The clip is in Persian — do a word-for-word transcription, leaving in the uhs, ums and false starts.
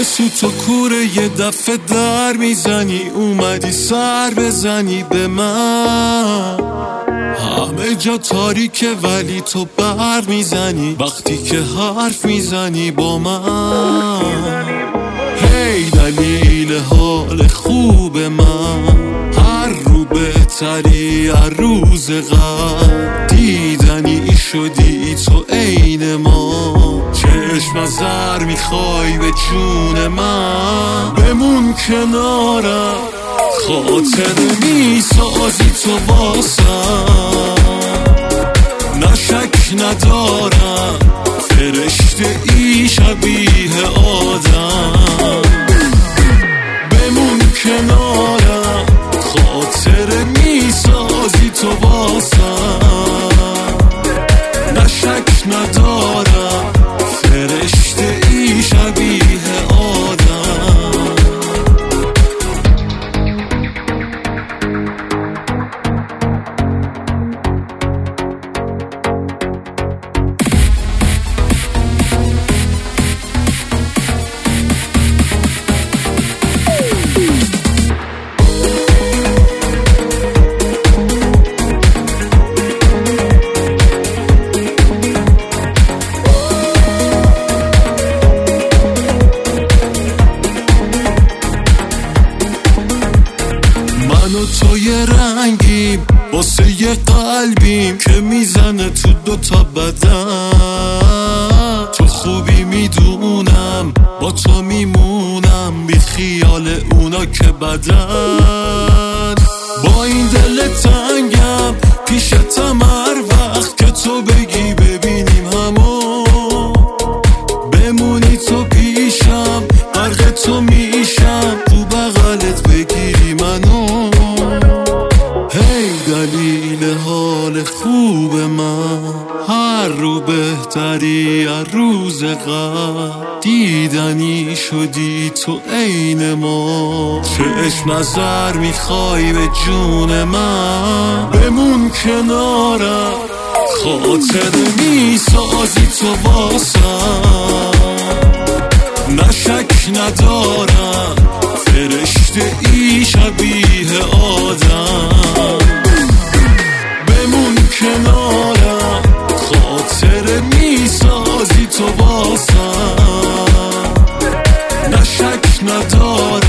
سو تو کوره یه دفعه در میزنی، اومدی سر بزنی به من. همه جا تاریکه ولی تو بر میزنی وقتی که حرف میزنی با من. هی دلیل حال خوب من، هر رو بهتری هر روز قبل. دیدنی شدی تو عین ما، چشم از زر میخوای به جون من. بمون کنارم، خاطر میسازی تو واسم. نه شک ندارم فرشته ای شبیه آدم. بمون کنارم، خاطر میسازی تو واسم. نه شک ندارم فرشته ای شبیه آدم. من و تو یه رنگیم واسه یه قلبیم که میزنه تو دوتا بدن. تو خوبی میدونم با تو میمونم، بی خیال اونا که بدن. با این دل تنگم پیشتم هر وقت که تو بگی ببینیم همو. بمونی تو پیشم غرق تو میشم، تو بغلت بگیری منو. دلیل حال خوب من، هر رو بهتری هر روز قبل. دیدنی شدی تو عین ما، چشم نظر میخوای به جون من. بمون کنارم، خاطر میسازی تو واسم. نه شک ندارم فرشته ای شبیه آدم. بمون کنارم، خاطر میسازی تو واسم. نه شک ندارم